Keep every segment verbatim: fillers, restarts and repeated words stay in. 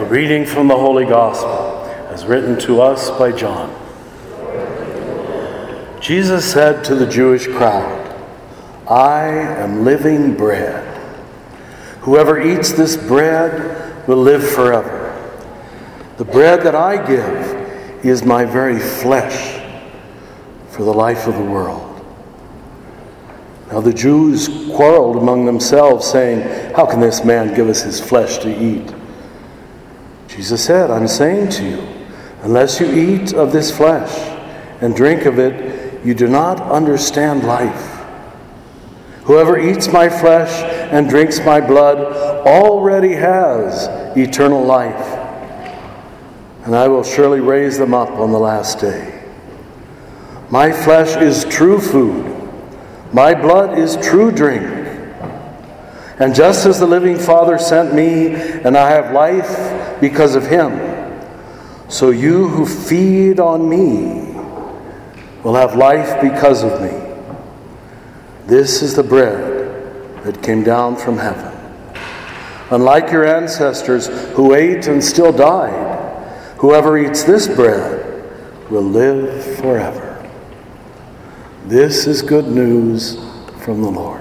A reading from the Holy Gospel, as written to us by John. Jesus said to the Jewish crowd, "I am living bread. Whoever eats this bread will live forever. The bread that I give is my very flesh for the life of the world." Now the Jews quarreled among themselves, saying, "How can this man give us his flesh to eat?" Jesus said, "I'm saying to you, unless you eat of this flesh and drink of it, you do not understand life. Whoever eats my flesh and drinks my blood already has eternal life, and I will surely raise them up on the last day. My flesh is true food. My blood is true drink. And just as the living Father sent me, and I have life because of him, so you who feed on me will have life because of me. This is the bread that came down from heaven. Unlike your ancestors who ate and still died, whoever eats this bread will live forever." This is good news from the Lord.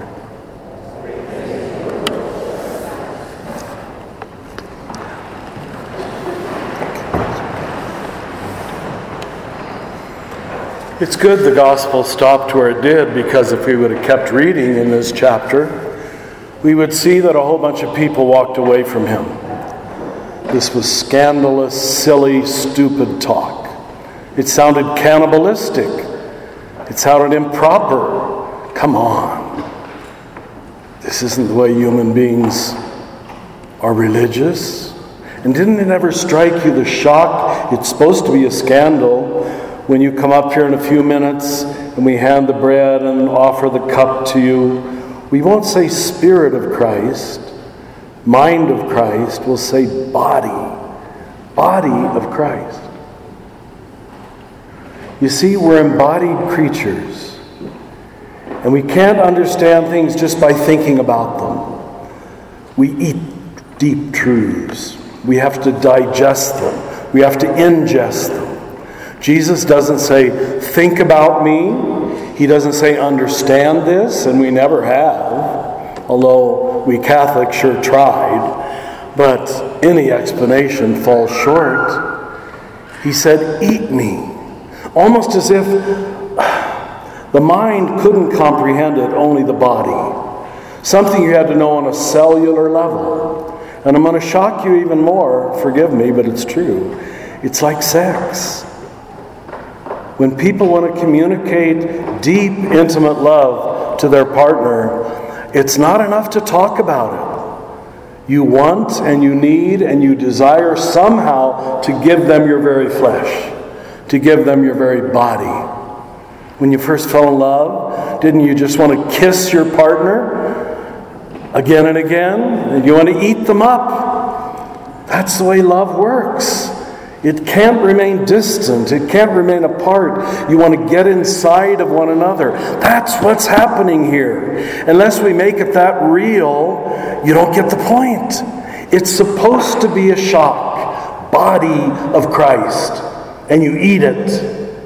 It's good the gospel stopped where it did, because if we would have kept reading in this chapter, we would see that a whole bunch of people walked away from him. This was scandalous, silly, stupid talk. It sounded cannibalistic. It sounded improper. Come on. This isn't the way human beings are religious. And didn't it ever strike you the shock? It's supposed to be a scandal when you come up here in a few minutes and we hand the bread and offer the cup to you. We won't say Spirit of Christ, mind of Christ. We'll say body, body of Christ. You see, we're embodied creatures, and we can't understand things just by thinking about them. We eat deep truths. We have to digest them. We have to ingest them. Jesus doesn't say, "Think about me." He doesn't say, "Understand this," and we never have, although we Catholics sure tried. But any explanation falls short. He said, "Eat me." Almost as if the mind couldn't comprehend it, only the body. Something you had to know on a cellular level. And I'm going to shock you even more, forgive me, but it's true. It's like sex. When people want to communicate deep, intimate love to their partner, it's not enough to talk about it. You want and you need and you desire somehow to give them your very flesh, to give them your very body. When you first fell in love, didn't you just want to kiss your partner again and again? And you want to eat them up. That's the way love works. It can't remain distant. It can't remain apart. You want to get inside of one another. That's what's happening here. Unless we make it that real, you don't get the point. It's supposed to be a shock. Body of Christ. And you eat it.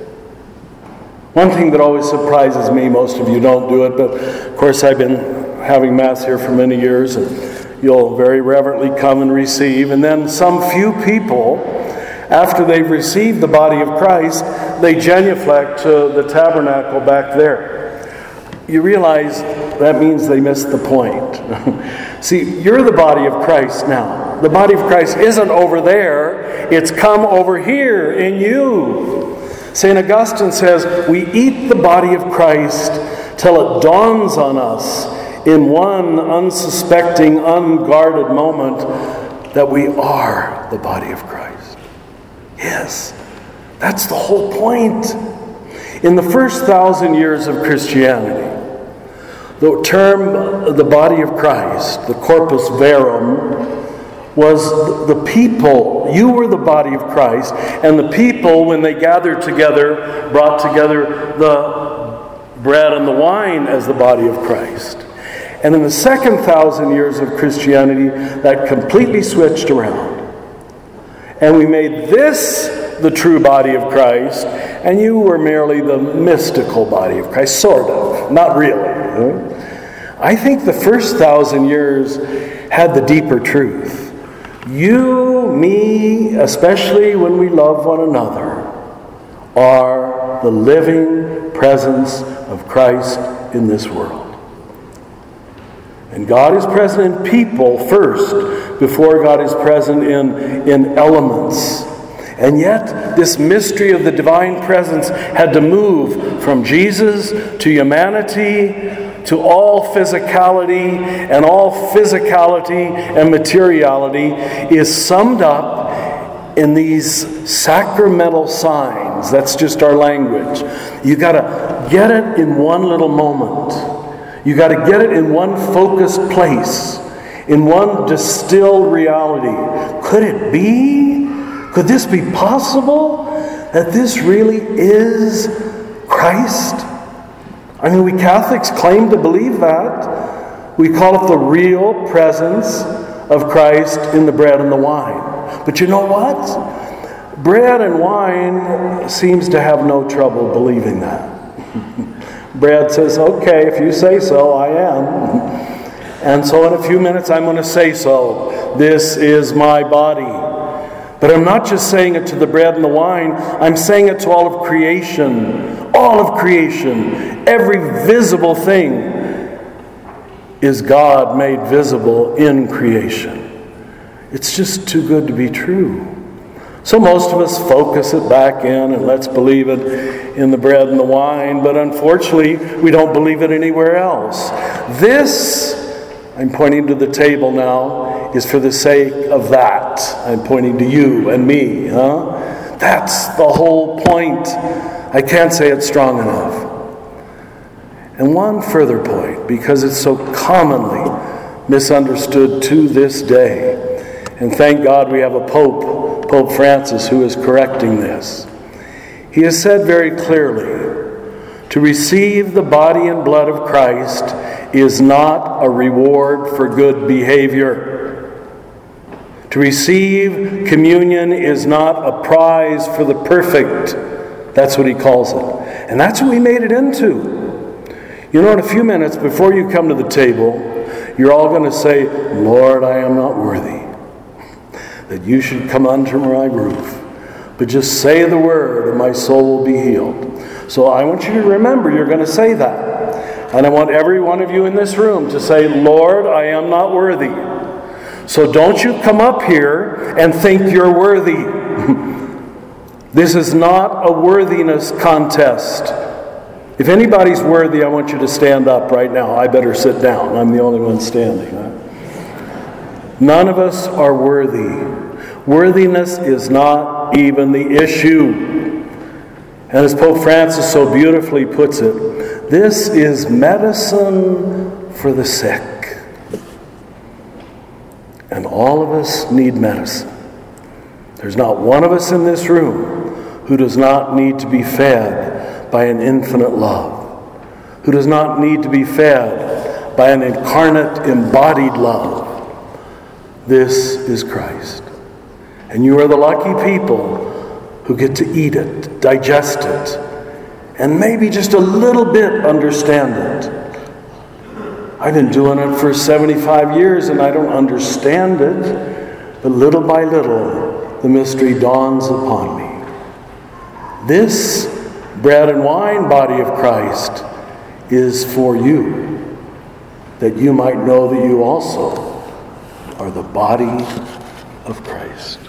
One thing that always surprises me, most of you don't do it, but of course I've been having Mass here for many years, and you'll very reverently come and receive, and then some few people, after they've received the body of Christ, they genuflect to the tabernacle back there. You realize that means they missed the point. See, you're the body of Christ now. The body of Christ isn't over there. It's come over here in you. Saint Augustine says, we eat the body of Christ till it dawns on us in one unsuspecting, unguarded moment that we are the body of Christ. Yes, that's the whole point. In the first thousand years of Christianity, the term the body of Christ, the corpus verum, was the people. You were the body of Christ, and the people, when they gathered together, brought together the bread and the wine as the body of Christ. And in the second thousand years of Christianity, that completely switched around. and we made this the true body of Christ, and you were merely the mystical body of Christ, sort of, not really. I think the first thousand years had the deeper truth. You, me, especially when we love one another, are the living presence of Christ in this world. And God is present in people first, before God is present in, in elements. And yet, this mystery of the divine presence had to move from Jesus to humanity to all physicality, and all physicality and materiality is summed up in these sacramental signs. That's just our language. You got to get it in one little moment. You got to get it in one focused place, in one distilled reality. Could it be? Could this be possible? That this really is Christ? I mean, we Catholics claim to believe that. We call it the real presence of Christ in the bread and the wine. But you know what? Bread and wine seems to have no trouble believing that. Bread says, okay, if you say so, I am. And so in a few minutes I'm going to say so. This is my body. But I'm not just saying it to the bread and the wine. I'm saying it to all of creation. All of creation. Every visible thing is God made visible in creation. It's just too good to be true. So most of us focus it back in and let's believe it in the bread and the wine. But unfortunately, we don't believe it anywhere else. This, I'm pointing to the table now, is for the sake of that. I'm pointing to you and me. Huh? That's the whole point. I can't say it strong enough. And one further point, because it's so commonly misunderstood to this day. And thank God we have a Pope, Pope Francis, who is correcting this. He has said very clearly, to receive the body and blood of Christ is not a reward for good behavior. To receive communion is not a prize for the perfect. That's what he calls it. And that's what we made it into. You know, in a few minutes before you come to the table, you're all going to say, Lord, I am not worthy that you should come under my roof. But just say the word and my soul will be healed. So I want you to remember you're going to say that. And I want every one of you in this room to say, Lord, I am not worthy. So don't you come up here and think you're worthy. This is not a worthiness contest. If anybody's worthy, I want you to stand up right now. I better sit down. I'm the only one standing. Huh? None of us are worthy. Worthiness is not even the issue. And as Pope Francis so beautifully puts it, this is medicine for the sick. And all of us need medicine. There's not one of us in this room who does not need to be fed by an infinite love, who does not need to be fed by an incarnate, embodied love. This is Christ. And you are the lucky people who get to eat it, digest it, and maybe just a little bit understand it. I've been doing it for seventy-five years and I don't understand it, but little by little the mystery dawns upon me. This bread and wine body of Christ is for you, that you might know that you also are the body of Christ.